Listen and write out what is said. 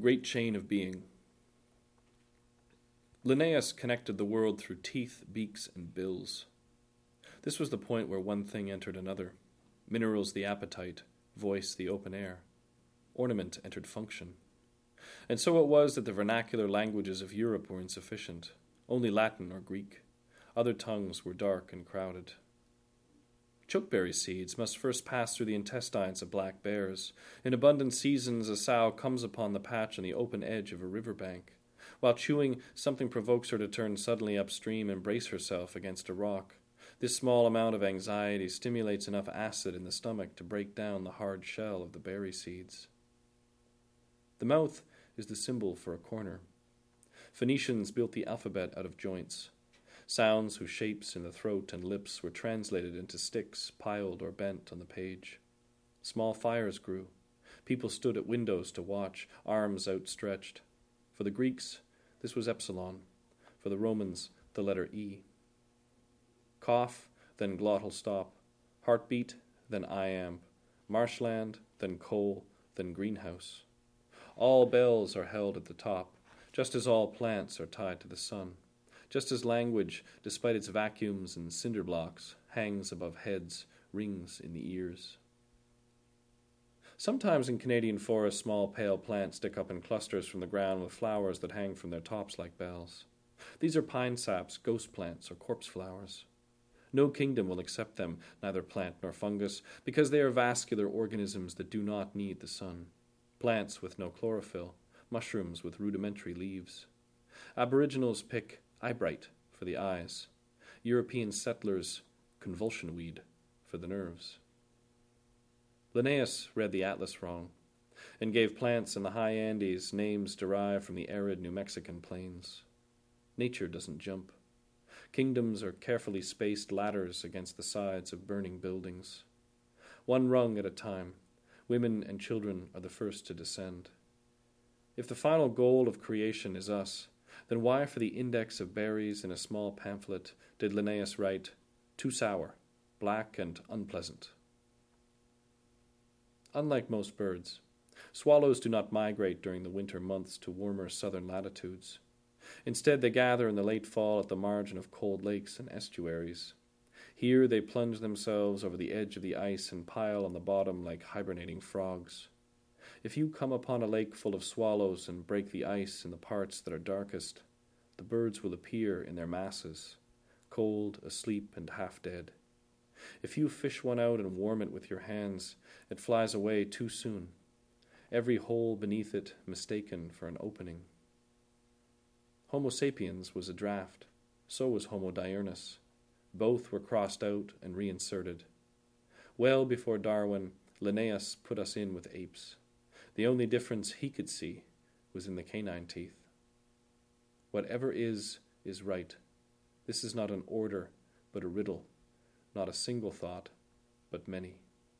Great chain of being. Linnaeus connected the world through teeth, beaks, and bills. This was the point where one thing entered another. Minerals the appetite, voice the open air. Ornament entered function. And so it was that the vernacular languages of Europe were insufficient, only Latin or Greek. Other tongues were dark and crowded. Chokeberry seeds must first pass through the intestines of black bears. In abundant seasons, a sow comes upon the patch on the open edge of a river bank. While chewing, something provokes her to turn suddenly upstream and brace herself against a rock. This small amount of anxiety stimulates enough acid in the stomach to break down the hard shell of the berry seeds. The mouth is the symbol for a corner. Phoenicians built the alphabet out of joints. Sounds whose shapes in the throat and lips were translated into sticks piled or bent on the page. Small fires grew. People stood at windows to watch, arms outstretched. For the Greeks, this was epsilon. For the Romans, the letter E. Cough, then glottal stop. Heartbeat, then iamb. Marshland, then coal, then greenhouse. All bells are held at the top, just as all plants are tied to the sun. Just as language, despite its vacuums and cinder blocks, hangs above heads, rings in the ears. Sometimes in Canadian forests, small pale plants stick up in clusters from the ground with flowers that hang from their tops like bells. These are pine saps, ghost plants, or corpse flowers. No kingdom will accept them, neither plant nor fungus, because they are vascular organisms that do not need the sun. Plants with no chlorophyll, mushrooms with rudimentary leaves. Aboriginals pick eyebright for the eyes. European settlers convulsion weed for the nerves. Linnaeus read the atlas wrong and gave plants in the high Andes names derived from the arid New Mexican plains. Nature doesn't jump. Kingdoms are carefully spaced ladders against the sides of burning buildings. One rung at a time, women and children are the first to descend. If the final goal of creation is us, then why for the index of berries in a small pamphlet did Linnaeus write, "Too sour, black and unpleasant"? Unlike most birds, swallows do not migrate during the winter months to warmer southern latitudes. Instead, they gather in the late fall at the margin of cold lakes and estuaries. Here they plunge themselves over the edge of the ice and pile on the bottom like hibernating frogs. If you come upon a lake full of swallows and break the ice in the parts that are darkest, the birds will appear in their masses, cold, asleep, and half dead. If you fish one out and warm it with your hands, it flies away too soon, every hole beneath it mistaken for an opening. Homo sapiens was a draft, so was Homo diurnus. Both were crossed out and reinserted. Well before Darwin, Linnaeus put us in with apes. The only difference he could see was in the canine teeth. Whatever is right. This is not an order, but a riddle, not a single thought, but many.